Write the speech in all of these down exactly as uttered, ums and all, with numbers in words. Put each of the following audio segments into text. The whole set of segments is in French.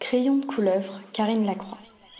Crayon de couleuvre, Karine Lacroix.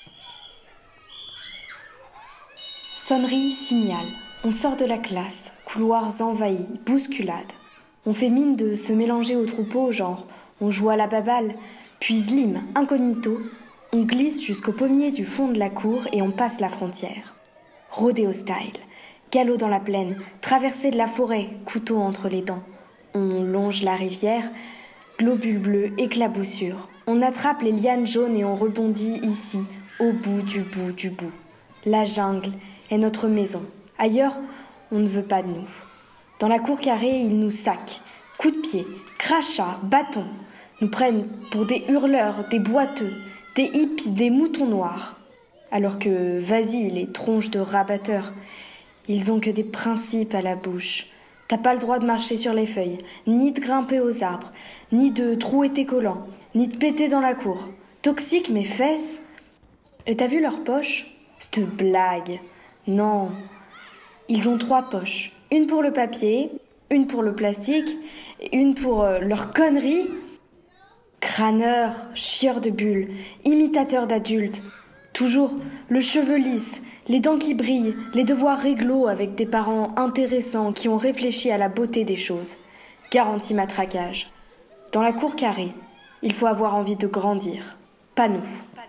Sonnerie, signal. On sort de la classe, couloirs envahis, bousculades. On fait mine de se mélanger au troupeau, genre on joue à la baballe, puis zlim, incognito, on glisse jusqu'au pommier du fond de la cour et on passe la frontière. Rodéo style, galop dans la plaine, traversée de la forêt, couteau entre les dents. On longe la rivière, globules bleus, éclaboussures. On attrape les lianes jaunes et on rebondit ici, au bout du bout du bout. La jungle est notre maison. Ailleurs, on ne veut pas de nous. Dans la cour carrée, ils nous saquent. Coups de pied, crachats, bâtons. Nous prennent pour des hurleurs, des boiteux, des hippies, des moutons noirs. Alors que, vas-y, les tronches de rabatteurs, ils ont que des principes à la bouche. T'as pas le droit de marcher sur les feuilles, ni de grimper aux arbres, ni de trouer tes collants, ni de péter dans la cour. Toxique mes fesses. Et t'as vu leurs poches? C'te blague. Non. Ils ont trois poches. Une pour le papier, une pour le plastique, et une pour euh, leurs conneries. Crâneurs, chieurs de bulles, imitateurs d'adultes. Toujours le cheveu lisse, les dents qui brillent, les devoirs réglo avec des parents intéressants qui ont réfléchi à la beauté des choses. Garantie matraquage. Dans la cour carrée, il faut avoir envie de grandir. Pas nous.